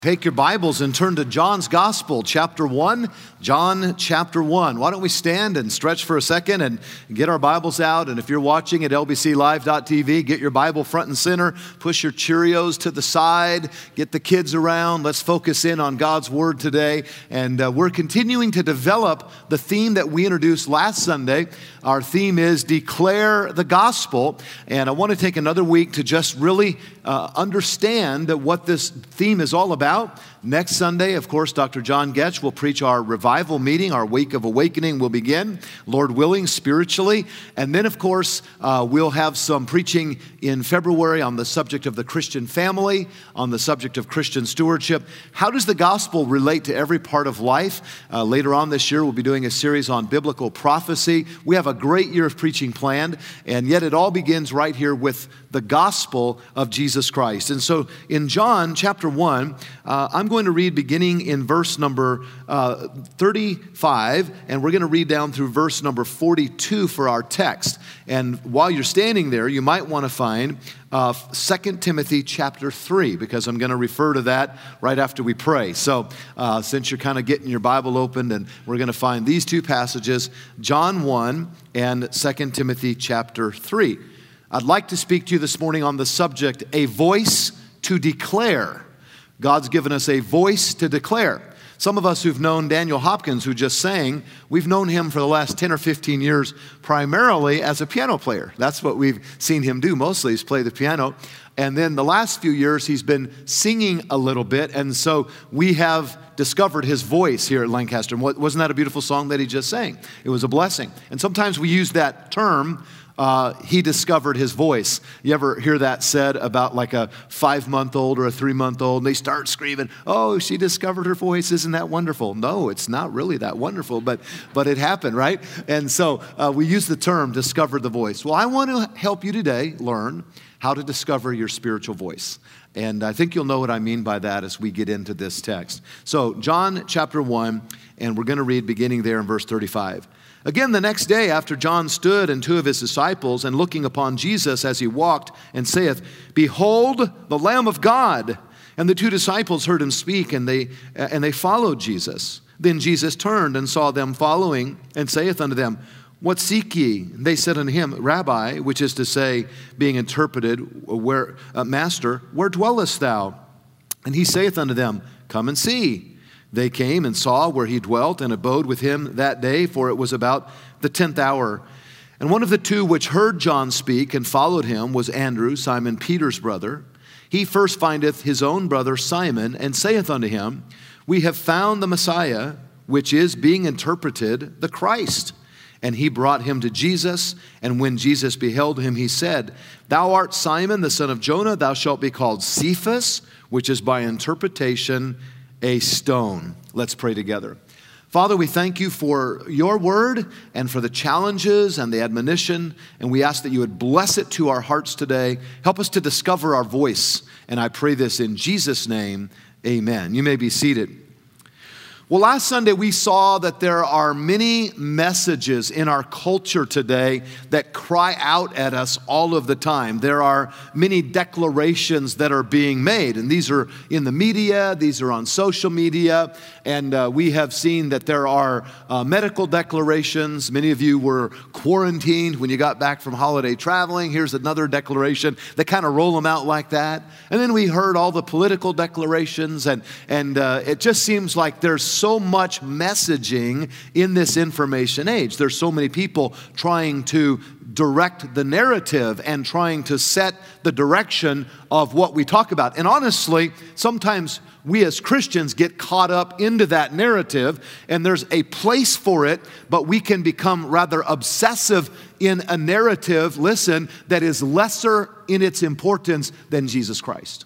Take your Bibles and turn to John's Gospel, chapter 1. John chapter 1. Why don't we stand and stretch for a second and get our Bibles out? And if you're watching at lbclive.tv, get your Bible front and center. Push your Cheerios to the side. Get the kids around. Let's focus in on God's Word today. And we're continuing to develop the theme that we introduced last Sunday. Our theme is Declare the Gospel. And I want to take another week to just really understand what this theme is all about. Next Sunday, of course, Dr. John Getch will preach our revival meeting. Our Week of Awakening will begin, Lord willing, spiritually. And then, of course, we'll have some preaching in February on the subject of the Christian family, on the subject of Christian stewardship. How does the gospel relate to every part of life? Later on this year, we'll be doing a series on biblical prophecy. We have a great year of preaching planned, and yet it all begins right here with the gospel of Jesus Christ. And so in John chapter 1, I'm going to read beginning in verse number 35, and we're going to read down through verse number 42 for our text. And while you're standing there, you might want to find 2 Timothy chapter 3, because I'm going to refer to that right after we pray. So since you're kind of getting your Bible opened, and we're going to find these two passages, John 1 and 2 Timothy chapter 3. I'd like to speak to you this morning on the subject, a voice to declare. God's given us a voice to declare. Some of us who've known Daniel Hopkins, who just sang, we've known him for the last 10 or 15 years primarily as a piano player. That's what we've seen him do mostly, is play the piano. And then the last few years, he's been singing a little bit. And so we have discovered his voice here at Lancaster. Wasn't that a beautiful song that he just sang? It was a blessing. And sometimes we use that term, he discovered his voice. You ever hear that said about like a 5-month-old or a 3-month-old, and they start screaming, "Oh, she discovered her voice, isn't that wonderful?" No, it's not really that wonderful, but it happened, right? And so we use the term discover the voice. Well, I want to help you today learn how to discover your spiritual voice. And I think you'll know what I mean by that as we get into this text. So John chapter 1, and we're going to read beginning there in verse 35. Again, the next day after John stood and 2 of his disciples, and looking upon Jesus as he walked, and saith, "Behold, the Lamb of God." And the 2 disciples heard him speak, and they followed Jesus. Then Jesus turned and saw them following, and saith unto them, "What seek ye?" And they said unto him, "Rabbi," which is to say, being interpreted, Master, where dwellest thou? And he saith unto them, "Come and see." They came and saw where he dwelt, and abode with him that day, for it was about the 10th hour. And one of the 2 which heard John speak and followed him was Andrew, Simon Peter's brother. He first findeth his own brother Simon, and saith unto him, "We have found the Messiah," which is, being interpreted, the Christ. And he brought him to Jesus, and when Jesus beheld him, he said, "Thou art Simon, the son of Jonah, thou shalt be called Cephas," which is by interpretation, a stone. Let's pray together. Father, we thank you for your word and for the challenges and the admonition, and we ask that you would bless it to our hearts today. Help us to discover our voice, and I pray this in Jesus' name, amen. You may be seated. Well, last Sunday we saw that there are many messages in our culture today that cry out at us all of the time. There are many declarations that are being made, and these are in the media, these are on social media, and we have seen that there are medical declarations. Many of you were quarantined when you got back from holiday traveling. Here's another declaration. They kind of roll them out like that. And then we heard all the political declarations, and it just seems like there's so much messaging in this information age. There's so many people trying to direct the narrative and trying to set the direction of what we talk about. And honestly, sometimes we as Christians get caught up into that narrative, and there's a place for it, but we can become rather obsessive in a narrative, listen, that is lesser in its importance than Jesus Christ.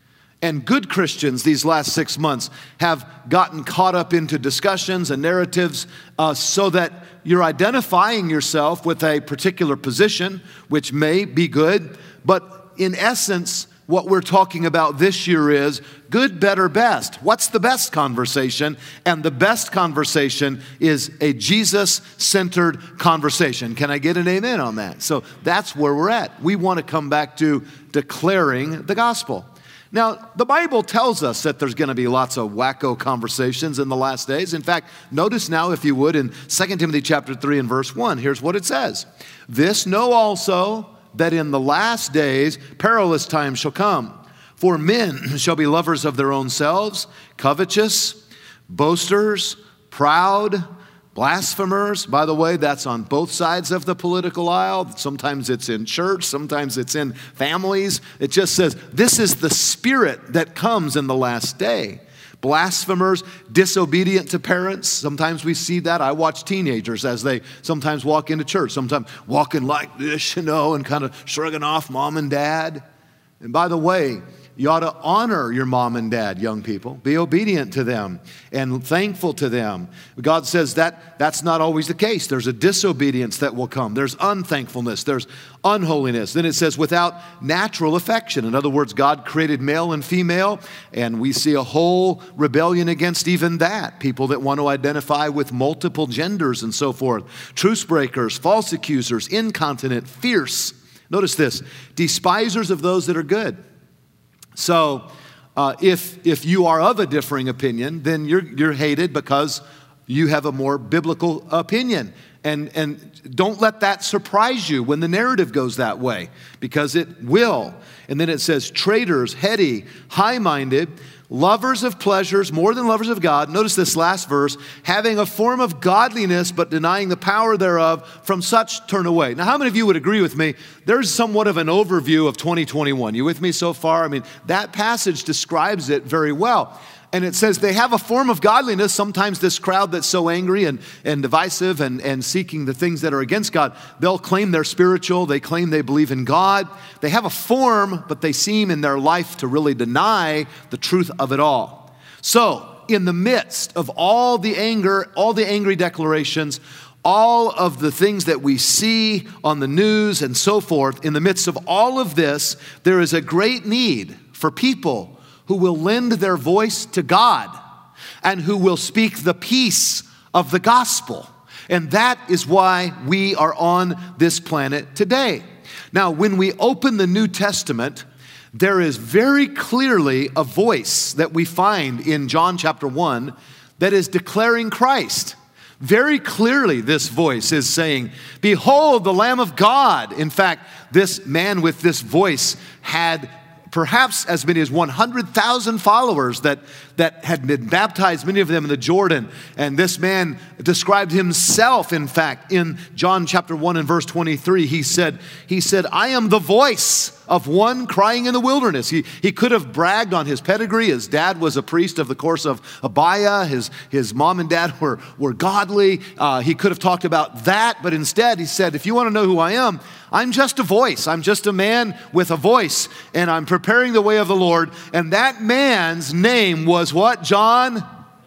And good Christians these last 6 months have gotten caught up into discussions and narratives so that you're identifying yourself with a particular position, which may be good, but in essence, what we're talking about this year is good, better, best. What's the best conversation? And the best conversation is a Jesus-centered conversation. Can I get an amen on that? So that's where we're at. We want to come back to declaring the gospel. Now, the Bible tells us that there's going to be lots of wacko conversations in the last days. In fact, notice now, if you would, in 2 Timothy chapter 3 and verse 1, here's what it says. This know also, that in the last days perilous times shall come. For men shall be lovers of their own selves, covetous, boasters, proud, blasphemers. By the way, that's on both sides of the political aisle. Sometimes it's in church, sometimes it's in families. It just says, this is the spirit that comes in the last day. Blasphemers, disobedient to parents. Sometimes we see that. I watch teenagers as they sometimes walk into church, sometimes walking like this, and kind of shrugging off mom and dad. And by the way, you ought to honor your mom and dad, young people. Be obedient to them and thankful to them. God says that that's not always the case. There's a disobedience that will come. There's unthankfulness. There's unholiness. Then it says without natural affection. In other words, God created male and female, and we see a whole rebellion against even that. People that want to identify with multiple genders and so forth. Truce breakers, false accusers, incontinent, fierce. Notice this, despisers of those that are good. So if you are of a differing opinion, then you're hated because you have a more biblical opinion. And don't let that surprise you when the narrative goes that way, because it will. And then it says traitors, heady, high-minded, lovers of pleasures more than lovers of God. Notice this last verse, having a form of godliness but denying the power thereof, from such turn away. Now, how many of you would agree with me? There's somewhat of an overview of 2021. You with me so far? I mean, that passage describes it very well. And it says they have a form of godliness. Sometimes this crowd that's so angry and divisive and seeking the things that are against God, they'll claim they're spiritual. They claim they believe in God. They have a form, but they seem in their life to really deny the truth of it all. So in the midst of all the anger, all the angry declarations, all of the things that we see on the news and so forth, in the midst of all of this, there is a great need for people who will lend their voice to God and who will speak the peace of the gospel. And that is why we are on this planet today. Now, when we open the New Testament, there is very clearly a voice that we find in John chapter 1 that is declaring Christ. Very clearly, this voice is saying, "Behold, the Lamb of God." In fact, this man with this voice had perhaps as many as 100,000 followers that had been baptized, many of them in the Jordan. And this man described himself, in fact, in John chapter 1 and verse 23. He said, "I am the voice of one crying in the wilderness." He could have bragged on his pedigree. His dad was a priest of the course of Abiah. His mom and dad were godly. He could have talked about that, but instead he said, if you want to know who I am, I'm just a voice. I'm just a man with a voice, and I'm preparing the way of the Lord. And that man's name was what, John?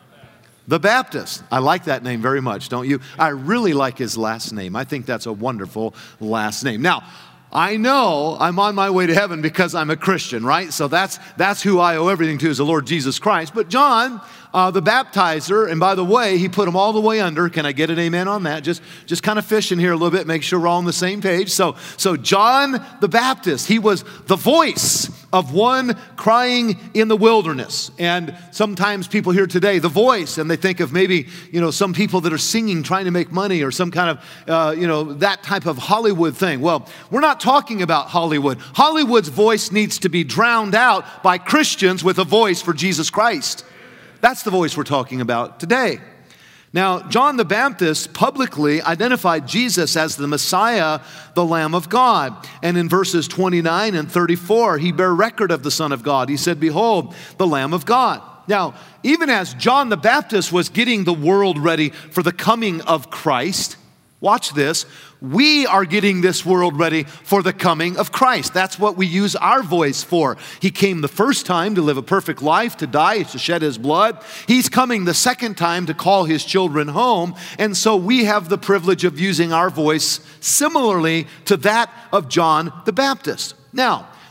The Baptist. I like that name very much, don't you? I really like his last name. I think that's a wonderful last name. Now, I know I'm on my way to heaven because I'm a Christian, right? So that's who I owe everything to, is the Lord Jesus Christ. But John, the baptizer, and by the way, he put them all the way under. Can I get an amen on that? Just kind of fishing here a little bit, make sure we're all on the same page. So John the Baptist, he was the voice of one crying in the wilderness. And sometimes people hear today the voice, and they think of maybe, some people that are singing, trying to make money, or some kind of, that type of Hollywood thing. Well, we're not talking about Hollywood. Hollywood's voice needs to be drowned out by Christians with a voice for Jesus Christ. That's the voice we're talking about today. Now, John the Baptist publicly identified Jesus as the Messiah, the Lamb of God. And in verses 29 and 34, he bare record of the Son of God. He said, "Behold, the Lamb of God." Now, even as John the Baptist was getting the world ready for the coming of Christ, watch this, we are getting this world ready for the coming of Christ. That's what we use our voice for. He came the first time to live a perfect life, to die, to shed his blood. He's coming the second time to call his children home. And so we have the privilege of using our voice similarly to that of John the Baptist. Now,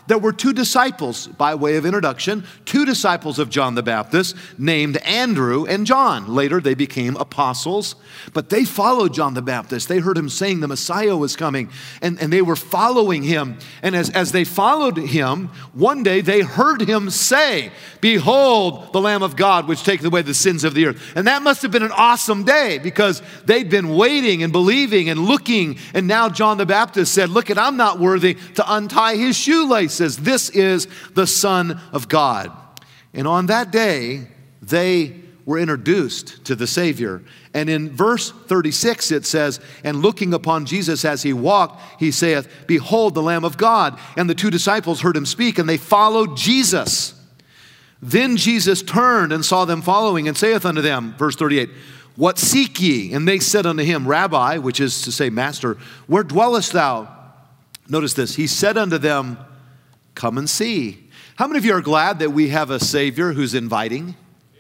there were two disciples, by way of introduction, two disciples of John the Baptist named Andrew and John. Later, they became apostles, but they followed John the Baptist. They heard him saying the Messiah was coming, and they were following him. And as they followed him, one day they heard him say, "Behold, the Lamb of God, which taketh away the sins of the earth." And that must have been an awesome day, because they'd been waiting and believing and looking, and now John the Baptist said, "Look, I'm not worthy to untie his shoelaces. This is the Son of God." And on that day, they were introduced to the Savior. And in verse 36, it says, "And looking upon Jesus as he walked, he saith, Behold, the Lamb of God. And the two disciples heard him speak, and they followed Jesus. Then Jesus turned and saw them following, and saith unto them," verse 38, "What seek ye?" And they said unto him, "Rabbi," which is to say, Master, "where dwellest thou?" Notice this. He said unto them, "Come and see." How many of you are glad that we have a Savior who's inviting?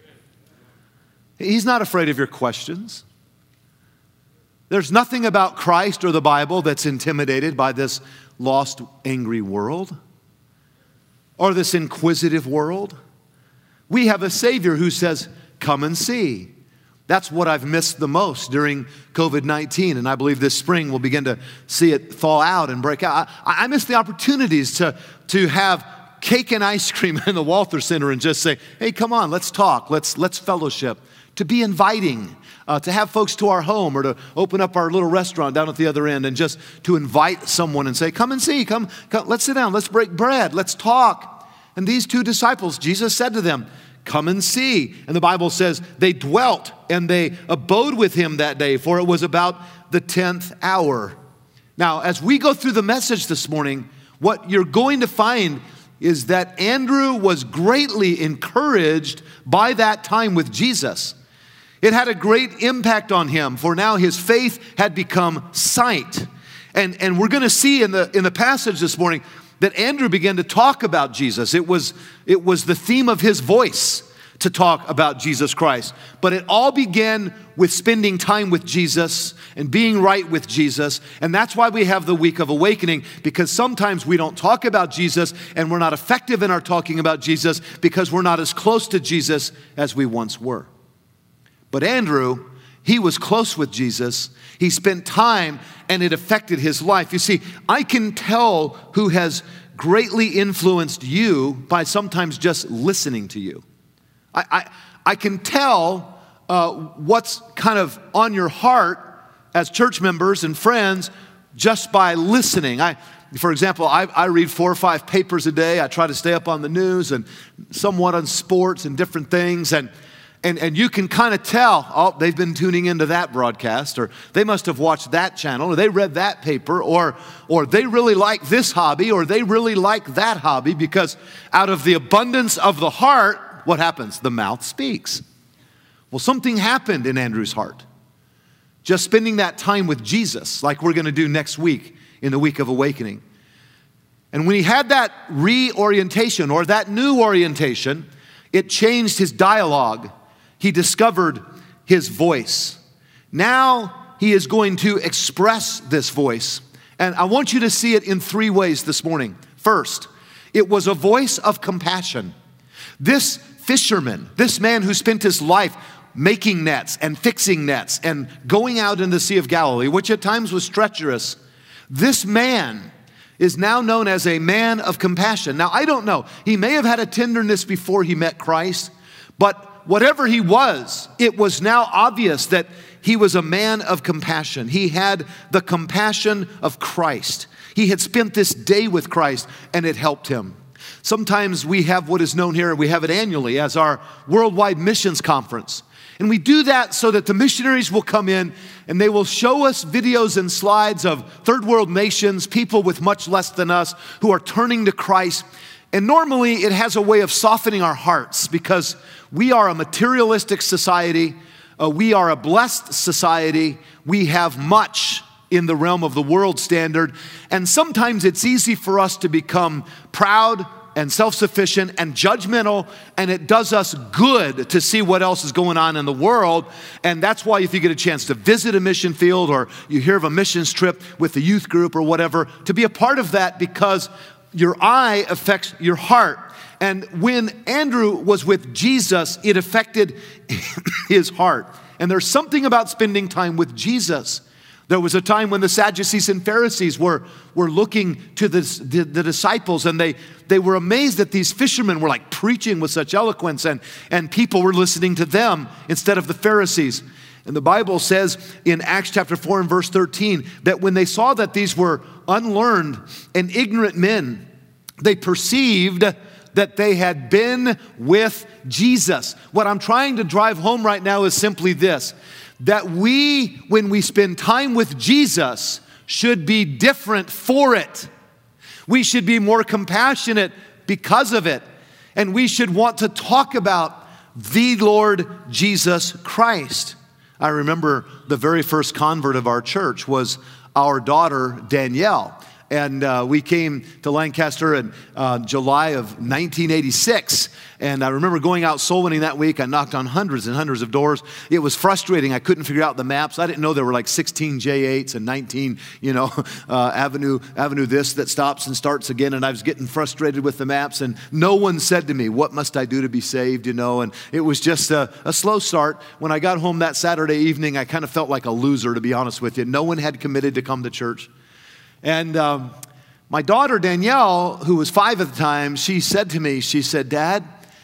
He's not afraid of your questions. There's nothing about Christ or the Bible that's intimidated by this lost, angry world or this inquisitive world. We have a Savior who says, "Come and see." That's what I've missed the most during COVID-19, and I believe this spring we'll begin to see it thaw out and break out. I miss the opportunities to have cake and ice cream in the Walther Center and just say, "Hey, come on, let's talk, let's fellowship," to be inviting, to have folks to our home, or to open up our little restaurant down at the other end and just to invite someone and say, "Come and see, come, let's sit down, let's break bread, let's talk." And these two disciples, Jesus said to them, "Come and see." And the Bible says they dwelt and they abode with him that day, for it was about the 10th hour. Now, as we go through the message this morning, what you're going to find is that Andrew was greatly encouraged by that time with Jesus. It had a great impact on him, for now his faith had become sight. And we're going to see in the passage this morning that Andrew began to talk about Jesus. It was the theme of his voice to talk about Jesus Christ. But it all began with spending time with Jesus and being right with Jesus. And that's why we have the Week of Awakening, because sometimes we don't talk about Jesus and we're not effective in our talking about Jesus because we're not as close to Jesus as we once were. But Andrew, he was close with Jesus. He spent time and it affected his life. You see, I can tell who has greatly influenced you by sometimes just listening to you. I can tell what's kind of on your heart as church members and friends just by listening. For example, I read 4 or 5 papers a day. I try to stay up on the news and somewhat on sports and different things. And you can kind of tell, oh, they've been tuning into that broadcast, or they must have watched that channel, or they read that paper, or they really like this hobby, or they really like that hobby, because out of the abundance of the heart, what happens? The mouth speaks. Well, something happened in Andrew's heart. Just spending that time with Jesus, like we're going to do next week in the Week of Awakening. And when he had that reorientation, or that new orientation, it changed his dialogue. He discovered his voice. Now he is going to express this voice. And I want you to see it in 3 ways this morning. First, it was a voice of compassion. This fisherman, this man who spent his life making nets and fixing nets and going out in the Sea of Galilee, which at times was treacherous, this man is now known as a man of compassion. Now, I don't know. He may have had a tenderness before he met Christ, but whatever he was, it was now obvious that he was a man of compassion. He had the compassion of Christ. He had spent this day with Christ, and it helped him. Sometimes we have what is known here, we have it annually, as our Worldwide Missions Conference. And we do that so that the missionaries will come in and they will show us videos and slides of third world nations, people with much less than us, who are turning to Christ. And normally it has a way of softening our hearts, because we are a materialistic society. We are a blessed society. We have much in the realm of the world standard. And sometimes it's easy for us to become proud and self-sufficient and judgmental, and it does us good to see what else is going on in the world. And that's why if you get a chance to visit a mission field, or you hear of a missions trip with the youth group or whatever, to be a part of that, because your eye affects your heart. And when Andrew was with Jesus, it affected his heart. And there's something about spending time with Jesus. There was a time when the Sadducees and Pharisees were looking to the disciples, and they were amazed that these fishermen were like preaching with such eloquence, and people were listening to them instead of the Pharisees. And the Bible says in Acts chapter 4 and verse 13 that when they saw that these were unlearned and ignorant men, they perceived that they had been with Jesus. What I'm trying to drive home right now is simply this, that we, when we spend time with Jesus, should be different for it. We should be more compassionate because of it. And we should want to talk about the Lord Jesus Christ. I remember the very first convert of our church was our daughter, Danielle. And we came to Lancaster in July of 1986. And I remember going out soul winning that week. I knocked on hundreds and hundreds of doors. It was frustrating. I couldn't figure out the maps. I didn't know there were like 16 J8s and 19, avenue this that stops and starts again. And I was getting frustrated with the maps. And no one said to me, what must I do to be saved, And it was just a slow start. When I got home that Saturday evening, I kind of felt like a loser, to be honest with you. No one had committed to come to church. And my daughter, Danielle, who was 5 at the time, she said to me, she said, Dad,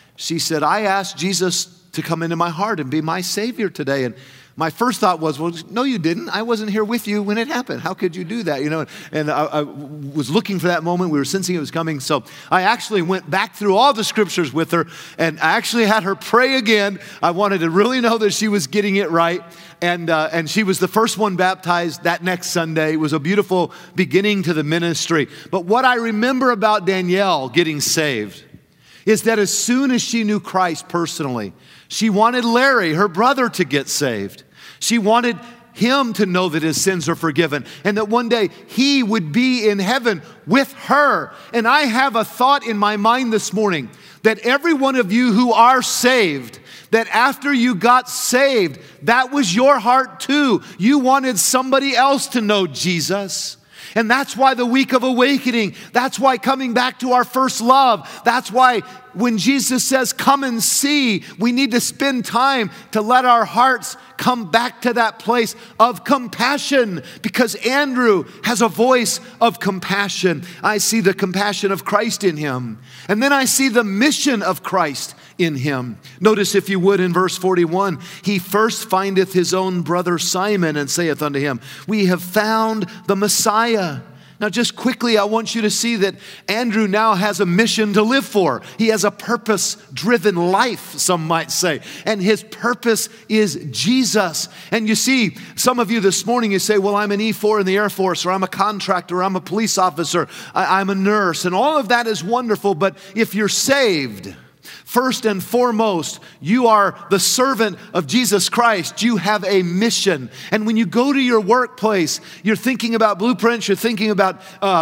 I asked Jesus to come into my heart and be my Savior today. And my first thought was, well, no, you didn't. I wasn't here with you when it happened. How could you do that? And I was looking for that moment. We were sensing it was coming. So I actually went back through all the scriptures with her, and I actually had her pray again. I wanted to really know that she was getting it right. And she was the first one baptized that next Sunday. It was a beautiful beginning to the ministry. But what I remember about Danielle getting saved is that as soon as she knew Christ personally, she wanted Larry, her brother, to get saved. She wanted him to know that his sins are forgiven and that one day he would be in heaven with her. And I have a thought in my mind this morning that every one of you who are saved, that after you got saved, that was your heart too. You wanted somebody else to know Jesus. And that's why the week of awakening, that's why coming back to our first love, that's why when Jesus says, come and see, we need to spend time to let our hearts come back to that place of compassion, because Andrew has a voice of compassion. I see the compassion of Christ in him. And then I see the mission of Christ in him. Notice, if you would, in verse 41, he first findeth his own brother Simon and saith unto him, we have found the Messiah. Now, just quickly, I want you to see that Andrew now has a mission to live for. He has a purpose-driven life, some might say. And his purpose is Jesus. And you see, some of you this morning, you say, well, I'm an E4 in the Air Force, or I'm a contractor, or I'm a police officer, I'm a nurse. And all of that is wonderful. But if you're saved, first and foremost, you are the servant of Jesus Christ. You have a mission. And when you go to your workplace, you're thinking about blueprints, you're thinking about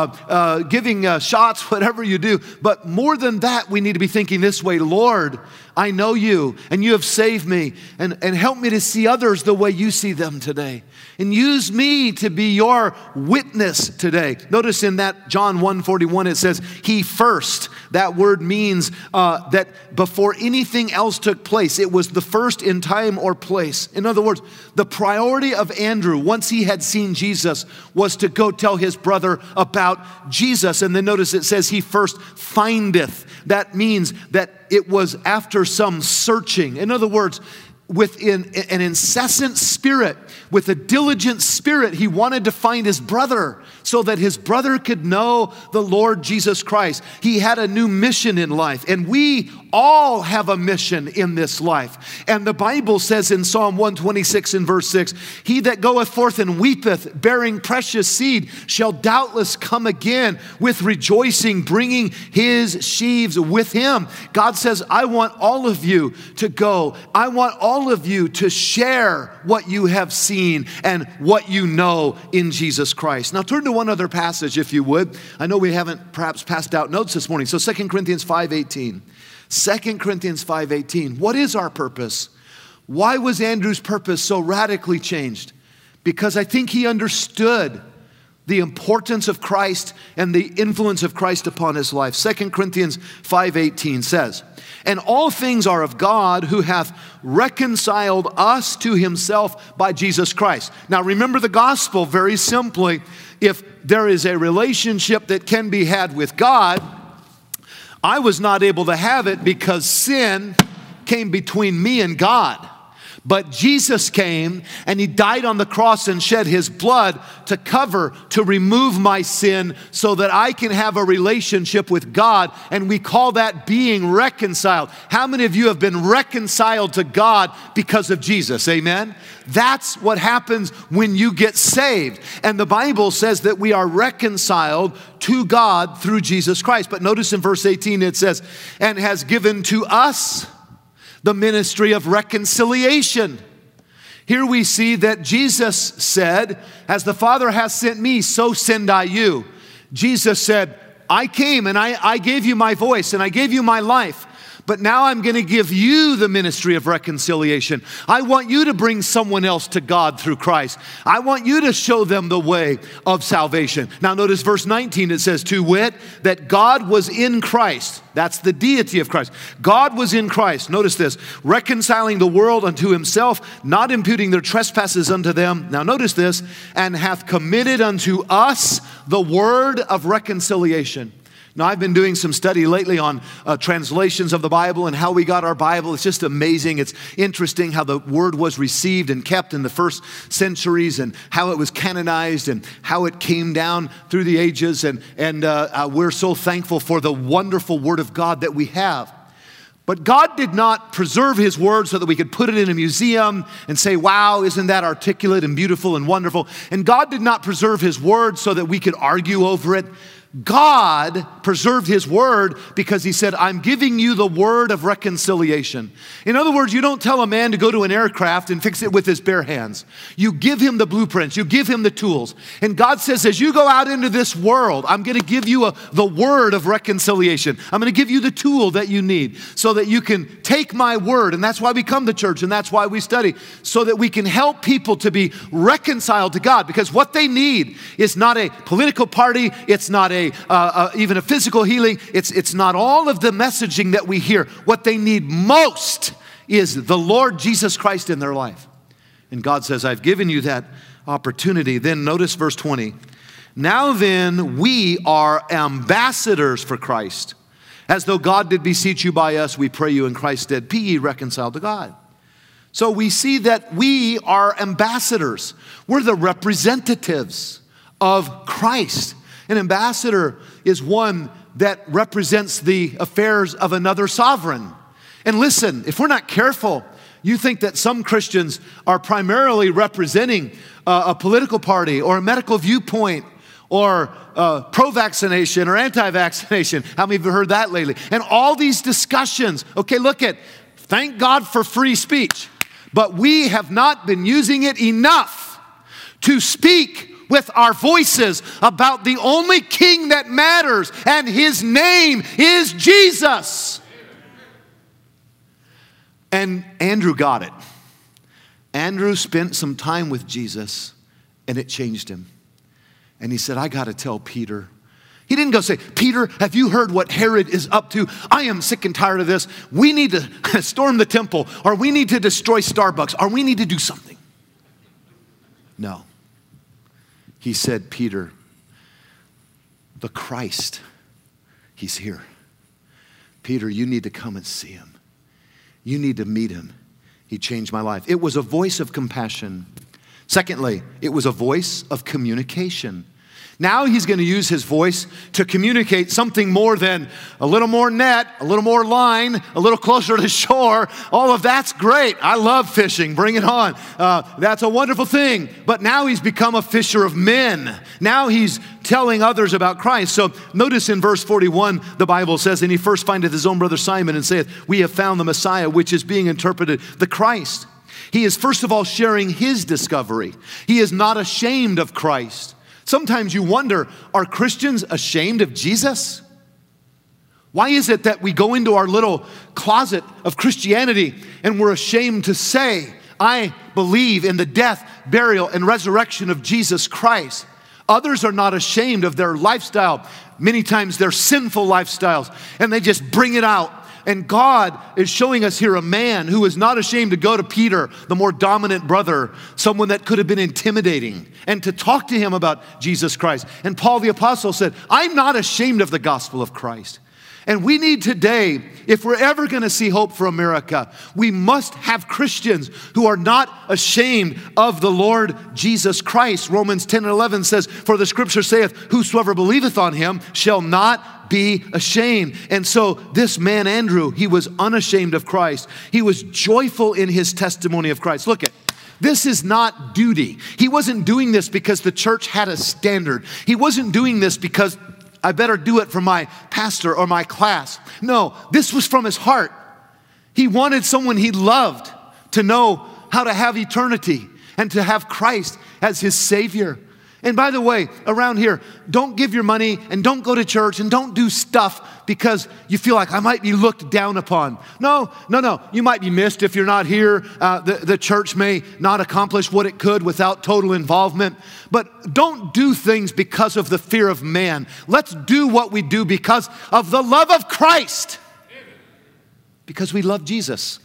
giving shots, whatever you do. But more than that, we need to be thinking this way: Lord, I know you, and you have saved me, and help me to see others the way you see them today. And use me to be your witness today. Notice in that John 1:41, it says, he first. That word means that before anything else took place, it was the first in time or place. In other words, the priority of Andrew, once he had seen Jesus, was to go tell his brother about Jesus. And then notice it says he first findeth. That means that it was after some searching. In other words, with an incessant spirit, with a diligent spirit, he wanted to find his brother so that his brother could know the Lord Jesus Christ. He had a new mission in life, and we all have a mission in this life. And the Bible says in Psalm 126 in verse 6, he that goeth forth and weepeth, bearing precious seed, shall doubtless come again with rejoicing, bringing his sheaves with him. God says, I want all of you to go. I want all of you to share what you have seen and what you know in Jesus Christ. Now turn to one other passage, if you would. I know we haven't perhaps passed out notes this morning. So 2 Corinthians 5:18. 2 Corinthians 5:18. What is our purpose? Why was Andrew's purpose so radically changed? Because I think he understood the importance of Christ and the influence of Christ upon his life. 2 Corinthians 5:18 says, "And all things are of God, who hath reconciled us to himself by Jesus Christ." Now remember the gospel very simply. If there is a relationship that can be had with God, I was not able to have it because sin came between me and God. But Jesus came and he died on the cross and shed his blood to cover, to remove my sin so that I can have a relationship with God. And we call that being reconciled. How many of you have been reconciled to God because of Jesus? Amen? That's what happens when you get saved. And the Bible says that we are reconciled to God through Jesus Christ. But notice in verse 18 it says, "And has given to us the ministry of reconciliation." Here we see that Jesus said, "As the Father has sent me, so send I you." Jesus said, "I came and I gave you my voice and I gave you my life. But now I'm going to give you the ministry of reconciliation. I want you to bring someone else to God through Christ. I want you to show them the way of salvation." Now notice verse 19, it says, "To wit, that God was in Christ." That's the deity of Christ. God was in Christ. Notice this, "reconciling the world unto himself, not imputing their trespasses unto them." Now notice this, "and hath committed unto us the word of reconciliation." Now, I've been doing some study lately on translations of the Bible and how we got our Bible. It's just amazing. It's interesting how the word was received and kept in the first centuries and how it was canonized and how it came down through the ages. And we're so thankful for the wonderful word of God that we have. But God did not preserve his word so that we could put it in a museum and say, "Wow, isn't that articulate and beautiful and wonderful?" And God did not preserve his word so that we could argue over it. God preserved his word because he said, "I'm giving you the word of reconciliation." In other words, you don't tell a man to go to an aircraft and fix it with his bare hands. You give him the blueprints. You give him the tools. And God says, as you go out into this world, I'm going to give you the word of reconciliation. I'm going to give you the tool that you need so that you can take my word. And that's why we come to church and that's why we study, so that we can help people to be reconciled to God. Because what they need is not a political party. It's not even a physical healing. It's not all of the messaging that we hear. What they need most is the Lord Jesus Christ in their life. And God says, I've given you that opportunity. Then notice verse 20. "Now then, we are ambassadors for Christ. As though God did beseech you by us, we pray you in Christ's stead, be ye reconciled to God." So we see that we are ambassadors. We're the representatives of Christ. An ambassador is one that represents the affairs of another sovereign. And listen, if we're not careful, you think that some Christians are primarily representing a political party or a medical viewpoint or pro-vaccination or anti-vaccination. How many of you heard that lately? And all these discussions. Okay, thank God for free speech. But we have not been using it enough to speak with our voices about the only king that matters, and his name is Jesus. And Andrew got it. Andrew spent some time with Jesus, and it changed him. And he said, I got to tell Peter. He didn't go say, "Peter, have you heard what Herod is up to? I am sick and tired of this. We need to storm the temple, or we need to destroy Starbucks, or we need to do something." No. He said, "Peter, the Christ, he's here. Peter, you need to come and see him. You need to meet him. He changed my life." It was a voice of compassion. Secondly, it was a voice of communication. Now he's going to use his voice to communicate something more than a little more net, a little more line, a little closer to shore. All of that's great. I love fishing. Bring it on. That's a wonderful thing. But now he's become a fisher of men. Now he's telling others about Christ. So notice in verse 41, the Bible says, "And he first findeth his own brother Simon and saith, We have found the Messiah," which is being interpreted the Christ. He is first of all sharing his discovery. He is not ashamed of Christ. Sometimes you wonder, are Christians ashamed of Jesus? Why is it that we go into our little closet of Christianity and we're ashamed to say, I believe in the death, burial, and resurrection of Jesus Christ? Others are not ashamed of their lifestyle. Many times they're sinful lifestyles, and they just bring it out. And God is showing us here a man who is not ashamed to go to Peter, the more dominant brother, someone that could have been intimidating, and to talk to him about Jesus Christ. And Paul the apostle said, I'm not ashamed of the gospel of Christ. And we need today, if we're ever going to see hope for America, we must have Christians who are not ashamed of the Lord Jesus Christ. Romans 10:11 says, for the scripture saith, whosoever believeth on him shall not be ashamed. And so this man, Andrew, he was unashamed of Christ. He was joyful in his testimony of Christ. Look at this is not duty. He wasn't doing this because the church had a standard. He wasn't doing this because I better do it for my pastor or my class. No, this was from his heart. He wanted someone he loved to know how to have eternity and to have Christ as his Savior. And by the way, around here, don't give your money and don't go to church and don't do stuff because you feel like I might be looked down upon. No. You might be missed if you're not here. The church may not accomplish what it could without total involvement. But don't do things because of the fear of man. Let's do what we do because of the love of Christ. Because we love Jesus.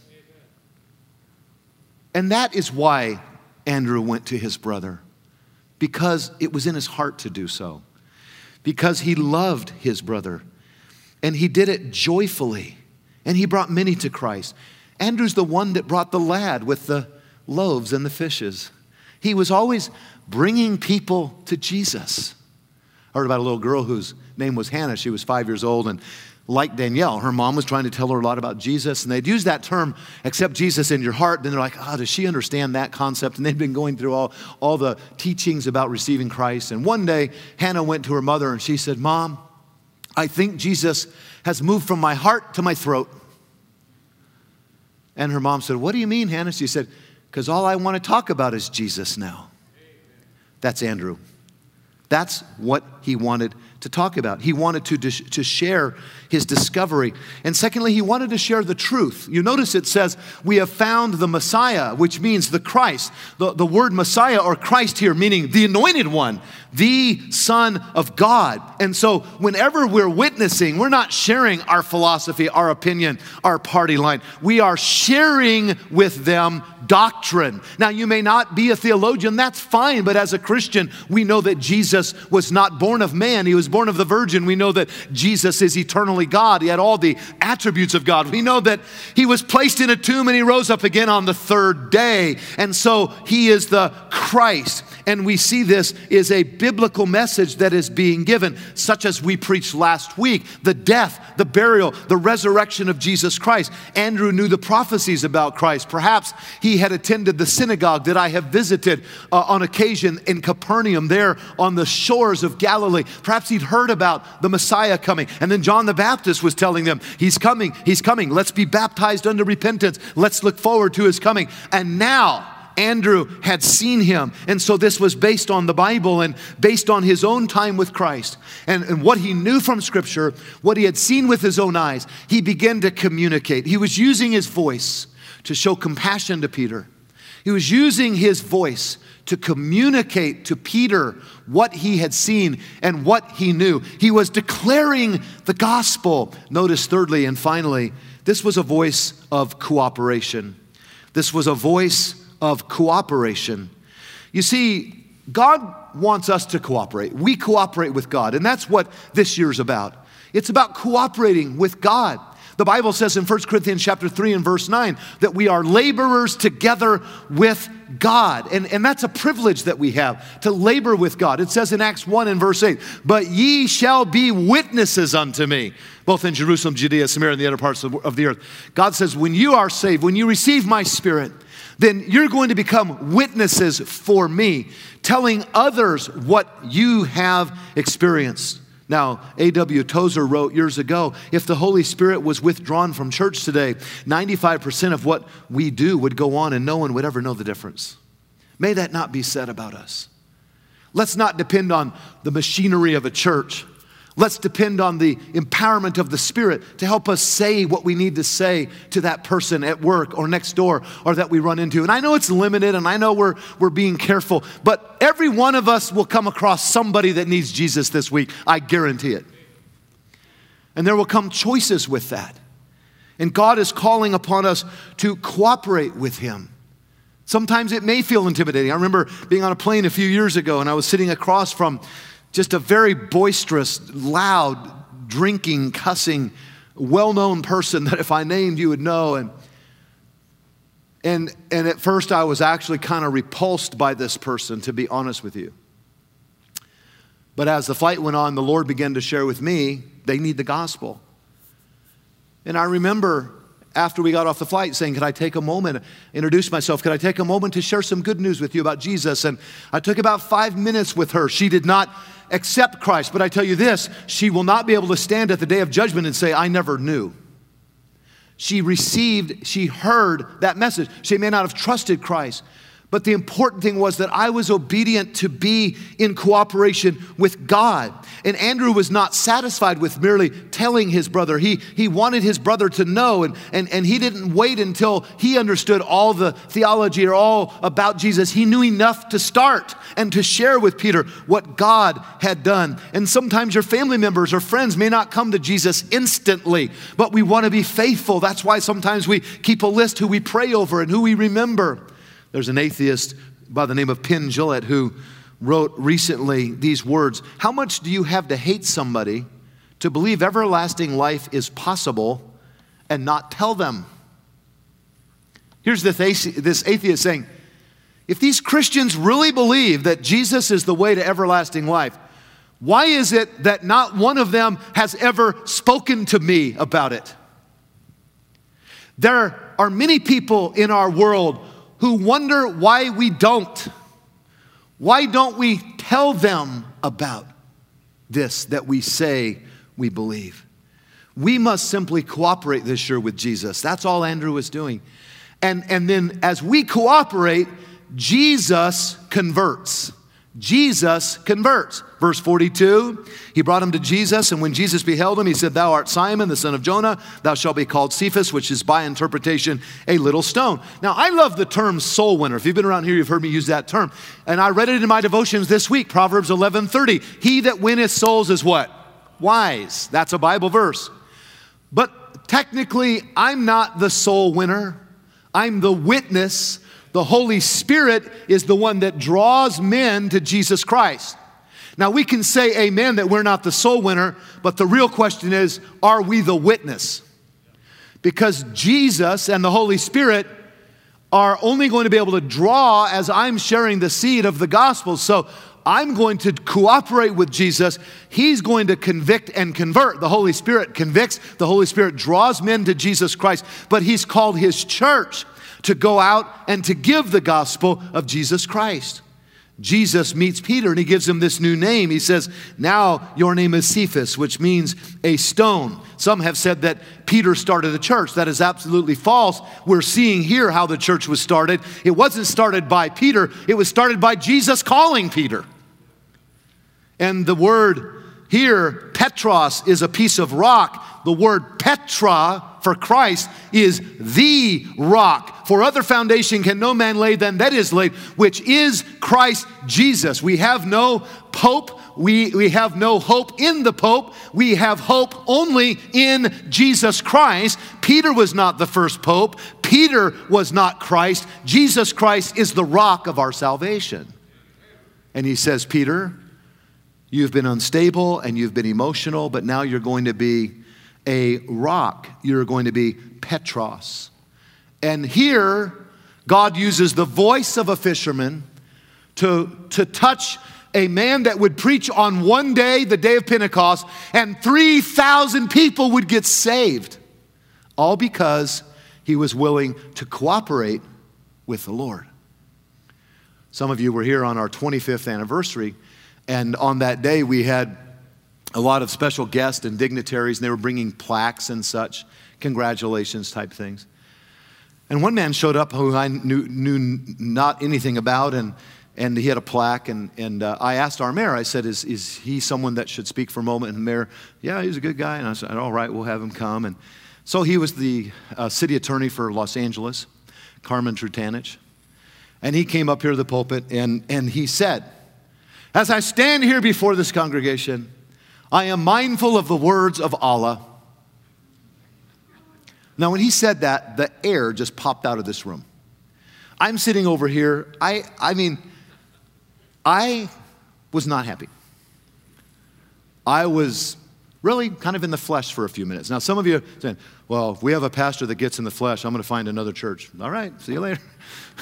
And that is why Andrew went to his brother. Because it was in his heart to do so. Because he loved his brother. And he did it joyfully. And he brought many to Christ. Andrew's the one that brought the lad with the loaves and the fishes. He was always bringing people to Jesus. I heard about a little girl whose name was Hannah. She was 5 years old, and like Danielle, her mom was trying to tell her a lot about Jesus, and they'd use that term, accept Jesus in your heart. Then they're like, does she understand that concept? And they'd been going through all the teachings about receiving Christ. And one day, Hannah went to her mother, and she said, Mom, I think Jesus has moved from my heart to my throat. And her mom said, what do you mean, Hannah? She said, because all I want to talk about is Jesus now. That's Andrew. That's what he wanted to talk about. He wanted to share his discovery. And secondly, he wanted to share the truth. You notice it says, we have found the Messiah, which means the Christ. The word Messiah or Christ here, meaning the anointed one, the Son of God. And so whenever we're witnessing, we're not sharing our philosophy, our opinion, our party line. We are sharing with them doctrine. Now, you may not be a theologian, that's fine, but as a Christian, we know that Jesus was not born of man. He was born of the virgin. We know that Jesus is eternally God. He had all the attributes of God. We know that he was placed in a tomb and he rose up again on the third day. And so he is the Christ. And we see this is a biblical message that is being given, such as we preached last week, the death, the burial, the resurrection of Jesus Christ. Andrew knew the prophecies about Christ. Perhaps he had attended the synagogue that I have visited on occasion in Capernaum, there on the shores of Galilee. Perhaps he'd heard about the Messiah coming. And then John the Baptist was telling them, he's coming, he's coming. Let's be baptized unto repentance. Let's look forward to his coming. And now, Andrew had seen him. And so this was based on the Bible and based on his own time with Christ. And what he knew from Scripture, what he had seen with his own eyes, he began to communicate. He was using his voice to show compassion to Peter. He was using his voice to communicate to Peter what he had seen and what he knew. He was declaring the gospel. Notice thirdly and finally, this was a voice of cooperation. This was a voice of cooperation. You see, God wants us to cooperate. We cooperate with God, and that's what this year's about. It's about cooperating with God. The Bible says in 1 Corinthians chapter 3 and verse 9 that we are laborers together with God. And that's a privilege that we have, to labor with God. It says in Acts 1 and verse 8, but ye shall be witnesses unto me, both in Jerusalem, Judea, Samaria, and the other parts of the earth. God says, when you are saved, when you receive my Spirit, then you're going to become witnesses for me, telling others what you have experienced. Now, A.W. Tozer wrote years ago, if the Holy Spirit was withdrawn from church today, 95% of what we do would go on and no one would ever know the difference. May that not be said about us. Let's not depend on the machinery of a church. Let's depend on the empowerment of the Spirit to help us say what we need to say to that person at work or next door or that we run into. And I know it's limited, and I know we're being careful, but every one of us will come across somebody that needs Jesus this week. I guarantee it. And there will come choices with that. And God is calling upon us to cooperate with Him. Sometimes it may feel intimidating. I remember being on a plane a few years ago, and I was sitting across from just a very boisterous, loud, drinking, cussing, well-known person that if I named you would know. And at first I was actually kind of repulsed by this person, to be honest with you. But as the flight went on, the Lord began to share with me, they need the gospel. And I remember after we got off the flight saying, could I take a moment, introduce myself, could I take a moment to share some good news with you about Jesus? And I took about 5 minutes with her. She did not accept Christ, but I tell you this, she will not be able to stand at the day of judgment and say, I never knew. She heard that message. She may not have trusted Christ, but the important thing was that I was obedient to be in cooperation with God. And Andrew was not satisfied with merely telling his brother. He wanted his brother to know, and he didn't wait until he understood all the theology or all about Jesus. He knew enough to start and to share with Peter what God had done. And sometimes your family members or friends may not come to Jesus instantly, but we want to be faithful. That's why sometimes we keep a list who we pray over and who we remember. There's an atheist by the name of Penn Jillette who wrote recently these words: how much do you have to hate somebody to believe everlasting life is possible and not tell them? Here's this atheist saying, if these Christians really believe that Jesus is the way to everlasting life, why is it that not one of them has ever spoken to me about it? There are many people in our world who wonder why we don't. Why don't we tell them about this that we say we believe? We must simply cooperate this year with Jesus. That's all Andrew was doing. And then as we cooperate, Jesus converts. Jesus converts. Verse 42, he brought him to Jesus, and when Jesus beheld him, he said, thou art Simon, the son of Jonah. Thou shalt be called Cephas, which is by interpretation a little stone. Now, I love the term soul winner. If you've been around here, you've heard me use that term. And I read it in my devotions this week, Proverbs 11:30. He that winneth souls is what? Wise. That's a Bible verse. But technically, I'm not the soul winner. I'm the witness. The Holy Spirit is the one that draws men to Jesus Christ. Now, we can say amen that we're not the soul winner, but the real question is, are we the witness? Because Jesus and the Holy Spirit are only going to be able to draw as I'm sharing the seed of the gospel. So I'm going to cooperate with Jesus. He's going to convict and convert. The Holy Spirit convicts. The Holy Spirit draws men to Jesus Christ. But He's called His church to go out and to give the gospel of Jesus Christ. Jesus meets Peter and He gives him this new name. He says, now your name is Cephas, which means a stone. Some have said that Peter started a church. That is absolutely false. We're seeing here how the church was started. It wasn't started by Peter. It was started by Jesus calling Peter. And the word here, Petros, is a piece of rock. The word Petra for Christ is the rock. For other foundation can no man lay than that is laid, which is Christ Jesus. We have no pope. We have no hope in the pope. We have hope only in Jesus Christ. Peter was not the first pope. Peter was not Christ. Jesus Christ is the rock of our salvation. And He says, Peter, you've been unstable and you've been emotional, but now you're going to be a rock. You're going to be Petros. And here, God uses the voice of a fisherman to touch a man that would preach on one day, the day of Pentecost, and 3,000 people would get saved. All because he was willing to cooperate with the Lord. Some of you were here on our 25th anniversary, and on that day we had a lot of special guests and dignitaries, and they were bringing plaques and such, congratulations type things. And one man showed up who I knew not anything about, and And he had a plaque, and I asked our mayor, I said, is he someone that should speak for a moment? And the mayor, yeah, he's a good guy. And I said, all right, we'll have him come. And so he was the city attorney for Los Angeles, Carmen Trutanich. And he came up here to the pulpit, and he said, as I stand here before this congregation, I am mindful of the words of Allah. Now, when he said that, the air just popped out of this room. I'm sitting over here. I was not happy. I was really kind of in the flesh for a few minutes. Now, some of you are saying, well, if we have a pastor that gets in the flesh, I'm going to find another church. All right, see you later.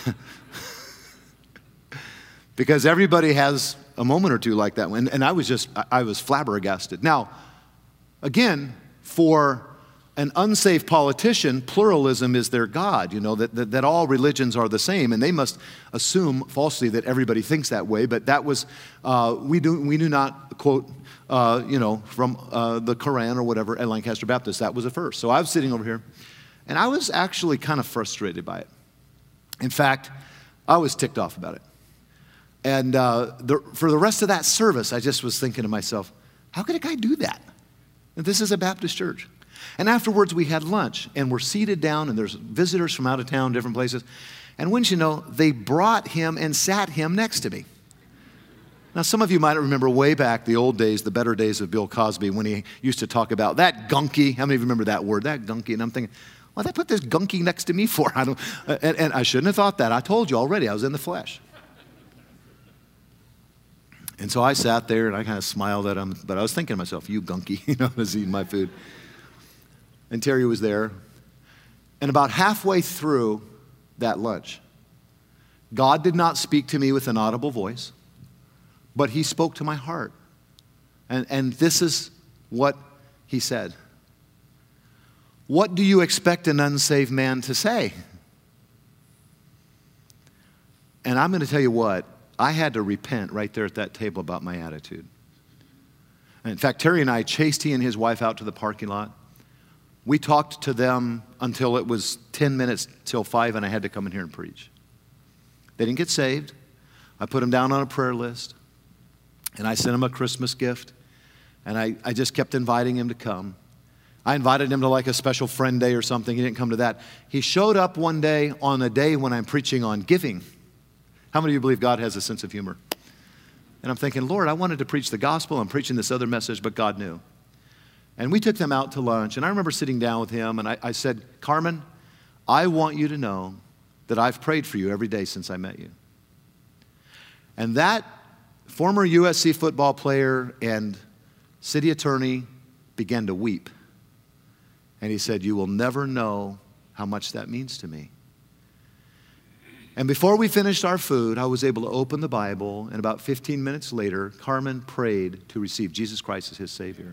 Because everybody has a moment or two like that. And I was flabbergasted. Now, again, for an unsafe politician, pluralism is their God, that all religions are the same, and they must assume falsely that everybody thinks that way. But that was, we do not quote, from the Quran or whatever at Lancaster Baptist. That was a first. So I was sitting over here, and I was actually kind of frustrated by it. In fact, I was ticked off about it. And for the rest of that service, I just was thinking to myself, how could a guy do that? And this is a Baptist church. And afterwards, we had lunch, and we're seated down, and there's visitors from out of town, different places. And wouldn't you know, they brought him and sat him next to me. Now, some of you might remember way back the old days, the better days of Bill Cosby, when he used to talk about that gunky. How many of you remember that word, that gunky? And I'm thinking, what did they put this gunky next to me for? And I shouldn't have thought that. I told you already, I was in the flesh. And so I sat there, and I kind of smiled at him, but I was thinking to myself, you gunky, I was eating my food. And Terry was there. And about halfway through that lunch, God did not speak to me with an audible voice, but he spoke to my heart. And this is what he said. What do you expect an unsaved man to say? And I'm going to tell you what, I had to repent right there at that table about my attitude. And in fact, Terry and I chased he and his wife out to the parking lot. We talked to them until it was 10 minutes till 5, and I had to come in here and preach. They didn't get saved. I put them down on a prayer list, and I sent them a Christmas gift, and I just kept inviting him to come. I invited him to like a special friend day or something. He didn't come to that. He showed up one day on a day when I'm preaching on giving. How many of you believe God has a sense of humor? And I'm thinking, Lord, I wanted to preach the gospel. I'm preaching this other message, but God knew. And we took them out to lunch, and I remember sitting down with him, and I said, Carmen, I want you to know that I've prayed for you every day since I met you. And that former USC football player and city attorney began to weep. And he said, you will never know how much that means to me. And before we finished our food, I was able to open the Bible, and about 15 minutes later, Carmen prayed to receive Jesus Christ as his Savior.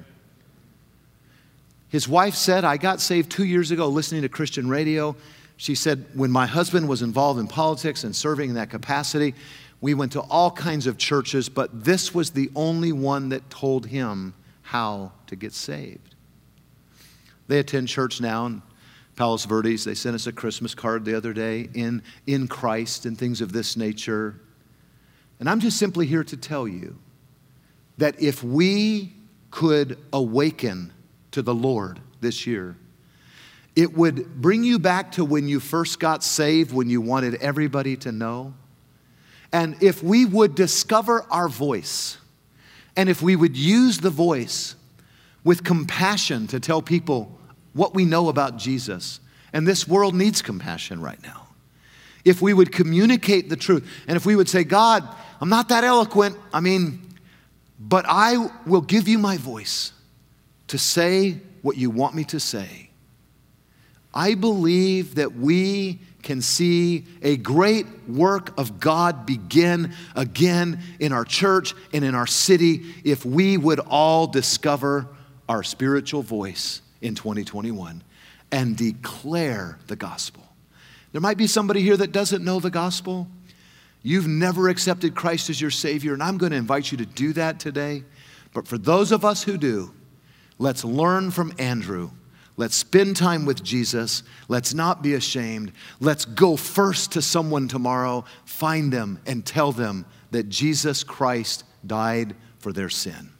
His wife said, I got saved 2 years ago listening to Christian radio. She said, when my husband was involved in politics and serving in that capacity, we went to all kinds of churches, but this was the only one that told him how to get saved. They attend church now in Palos Verdes. They sent us a Christmas card the other day in Christ and things of this nature. And I'm just simply here to tell you that if we could awaken to the Lord this year, it would bring you back to when you first got saved, when you wanted everybody to know. And if we would discover our voice, and if we would use the voice with compassion to tell people what we know about Jesus, and this world needs compassion right now. If we would communicate the truth, and if we would say, God, I'm not that eloquent, but I will give you my voice to say what you want me to say. I believe that we can see a great work of God begin again in our church and in our city if we would all discover our spiritual voice in 2021 and declare the gospel. There might be somebody here that doesn't know the gospel. You've never accepted Christ as your Savior, and I'm going to invite you to do that today. But for those of us who do, let's learn from Andrew. Let's spend time with Jesus. Let's not be ashamed. Let's go first to someone tomorrow, find them, and tell them that Jesus Christ died for their sin.